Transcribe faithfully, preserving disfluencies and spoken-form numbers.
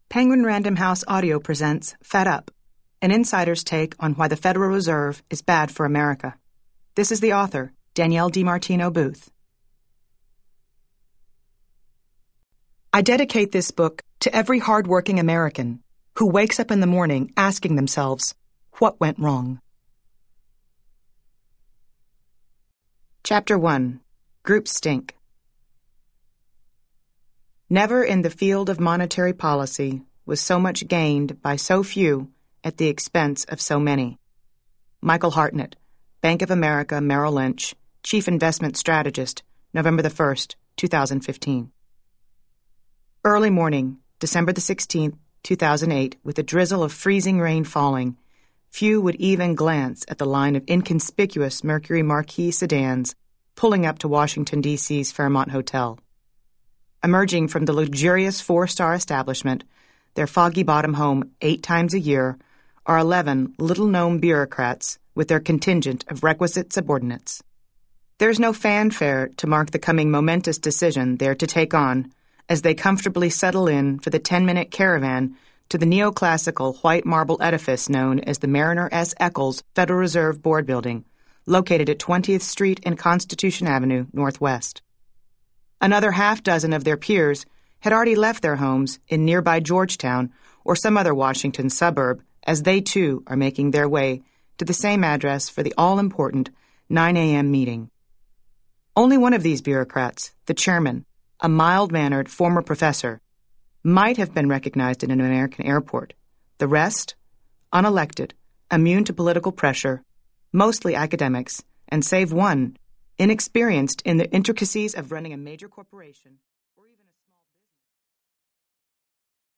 Penguin Random House Audio presents Fed Up, an insider's take on why the Federal Reserve is bad for America. This is the author, Danielle DiMartino Booth. I dedicate this book to every hard-working American who wakes up in the morning asking themselves, what went wrong? Chapter one. Group Stink. Never in the field of monetary policy was so much gained by so few at the expense of so many. Michael Hartnett, Bank of America Merrill Lynch, Chief Investment Strategist, November the first, two thousand fifteen. Early morning, December the sixteenth, two thousand eight, with a drizzle of freezing rain falling, few would even glance at the line of inconspicuous Mercury Marquis sedans pulling up to Washington, D C's Fairmont Hotel. Emerging from the luxurious four-star establishment, their foggy-bottom home eight times a year, are eleven little-known bureaucrats with their contingent of requisite subordinates. There's no fanfare to mark the coming momentous decision they're to take on as they comfortably settle in for the ten-minute caravan to the neoclassical white marble edifice known as the Mariner S. Eccles Federal Reserve Board Building, located at twentieth Street and Constitution Avenue, Northwest. Another half dozen of their peers had already left their homes in nearby Georgetown or some other Washington suburb as they, too, are making their way to the same address for the all-important nine a.m. meeting. Only one of these bureaucrats, the chairman, a mild-mannered former professor, might have been recognized in an American airport. The rest, unelected, immune to political pressure, mostly academics, and save one, inexperienced in the intricacies of running a major corporation.